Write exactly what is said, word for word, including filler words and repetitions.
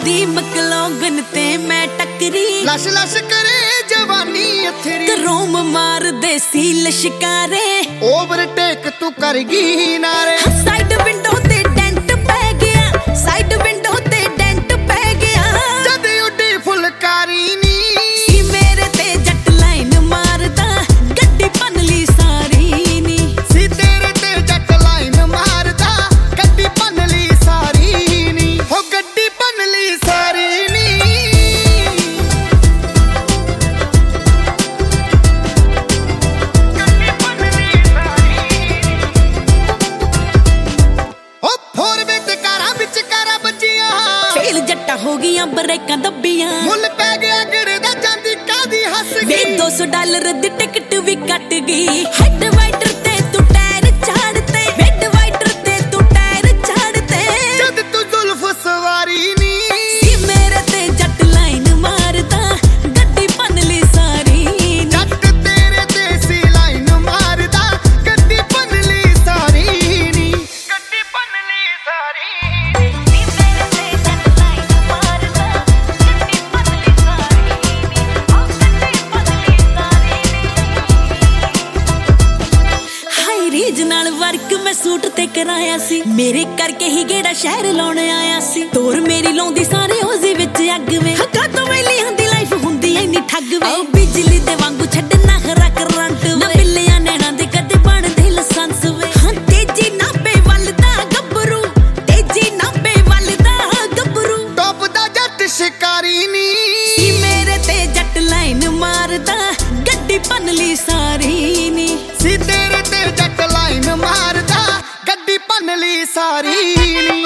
दी मकलोगन ते मैं टकरी lush lush करे जवानी अथरी रोम मार दे सील शिकारे ओवरटेक तू करगी नारे साइड विंडो ते डेंट पै गया साइड विंडो ते डेंट पै गया जद उड्डी फुलकारी नी मेरे ते जट लाइन मारदा गड्डी पनली सारी नी सी तेरे ते जट लाइन मारदा गड्डी पनली सारी नी हो गड्डी पनली सारी नी जट्टा हो गया ब्रेकां दब्बियां मुल पै गया गिड़े दा जांदी कादी हस गई दो सौ डॉलर दी टिकट भी कट गई हेड वाइटर ते तू टायर चाड़ते हेड वाइटर ते तू टायर चाड़ते जद तू जुल्फ सवारी नी सी मेरे ते जट लाइन मारदा गड्डी पनली सारी जट तेरे ते सी लाइन मारदा गड्डी पनली सारी नी गड्डी पनली सारी रीजनल वर्क मैं सूट ते कराया सी मेरे करके ही गेड़ा शहर लाउण आया सी तोर मेरी लाउंदी सारे ओज़ी विच अग वे हक्का तो वेली हुंदी लाइफ हुंदी इन्नी ठग वे ओ बिजली दे वांगू छड्डना खरा करंट ना बिल्लियां नैणा दे कदे बनदे लाइसेंस वे हां तेजी नापे वलदा गब्बरू तेजी नापे वलदा गब्बरू टॉप दा जट शिकारी नी सी मेरे ते जट लाइन मारदा गड्डी पनली सारी नी सी तेरे ते जट लाइन मारदा गड्डी पनली सारी नी